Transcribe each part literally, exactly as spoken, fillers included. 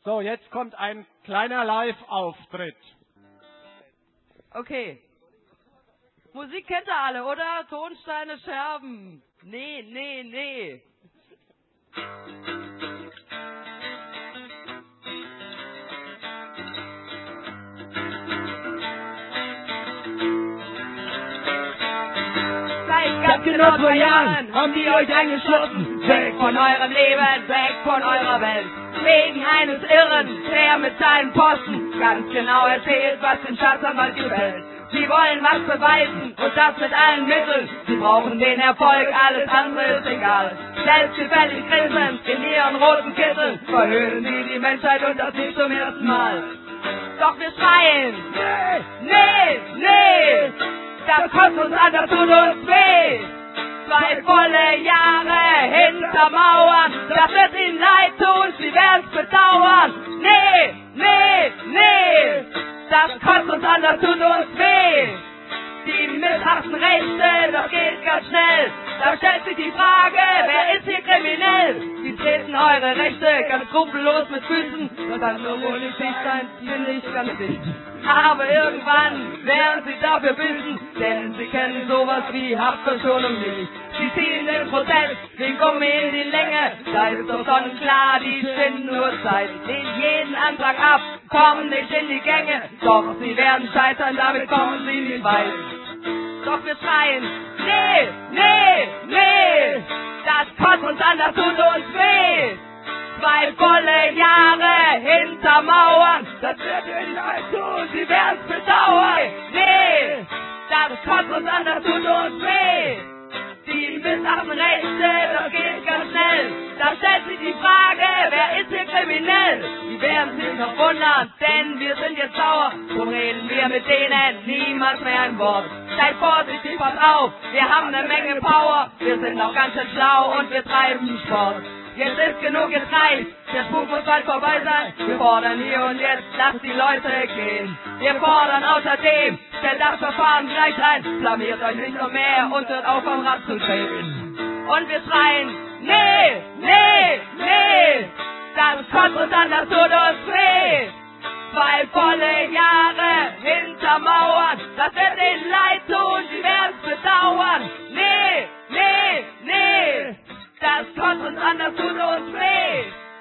So, jetzt kommt ein kleiner Live-Auftritt. Okay. Musik kennt ihr alle, oder? Tonsteine, Scherben. Nee, nee, nee. Seit ganz genau zwei Jahren haben die euch eingeschlossen. Weg von eurem Leben, weg von eurer Welt. Wegen eines Irren, der mit seinen Posten ganz genau erzählt, was dem Staatsanwalt gefällt. Sie wollen was beweisen und das mit allen Mitteln. Sie brauchen den Erfolg, alles andere ist egal. Selbstgefällig grinsend in ihren roten Kitteln verhöhnen sie die Menschheit und das nicht zum ersten Mal. Doch wir schreien, nee, nee, nee, das kostet uns an, das tut uns weh. Zwei volle Jahre hinter Mauern, das wird ihnen leid tun, sie werden's bedauern. Nee, nee, nee, das kostet uns an, das tut uns weh. Die missachten Rechte, das geht ganz schnell. Da stellt sich die Frage, wer ist hier kriminell? Sie treten eure Rechte ganz skrupellos mit Füßen. Das kann so wohl nicht sein, finde ich ganz wichtig. Aber irgendwann werden sie dafür büßen, denn sie kennen sowas wie Haftverschonung nicht. Sie ziehen den Prozess wegen Gummi in die Länge. Da ist doch sonnenklar, die schinden nur Zeit. Lehnen jeden Antrag ab, kommen nicht in die Gänge. Doch sie werden scheitern, damit kommen sie nicht weit. Doch wir schreien, nee, nee, nee, das kostet uns an, das tut uns weh. Zwei volle Jahre hinter Mauern, das wird ihnen leid tun, sie werden's bedauern. Nee, das kostet uns an, das tut uns weh. Die missachten Rechte, das geht ganz schnell. Da stellt sich die Frage, wer ist hier kriminell? Die werden sich noch wundern, denn wir sind jetzt sauer. Drum reden wir mit denen niemals mehr ein Wort. Seid vorsichtig, pass auf, wir haben eine Menge Power. Wir sind auch ganz schön schlau und wir treiben Sport. Jetzt ist genug gereicht, der Spuk muss bald vorbei sein. Wir fordern hier und jetzt, lasst die Leute gehen. Wir fordern außerdem, stellt das Verfahren gleich ein. Blamiert euch nicht noch mehr und hört auf am Rad zu treten. Und wir schreien, nee, nee, nee, das kostet uns an, das tut uns weh. Zwei volle Jahre hinter Mauern, das wird ihnen leid tun, sie werden's bedauern. Nee, nee, nee, das kostet uns an, das tut uns weh.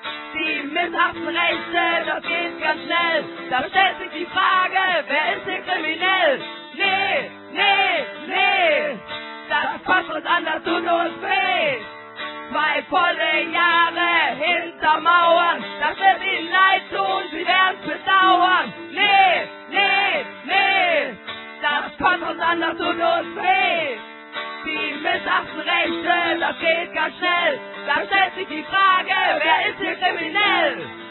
Die missachten Rechte, das geht ganz schnell. Da stellt sich die Frage, wer ist hier kriminell? Nee, nee, nee, das kostet uns an, das tut uns weh. Zwei volle Jahre hinter Mauern, das wird ihnen leid tun, sie werden's bedauern. Nee, nee, nee, das kostet uns an, das tut uns weh. Die missachten Rechte, das geht ganz schnell. Da stellt sich die Frage, wer ist hier kriminell?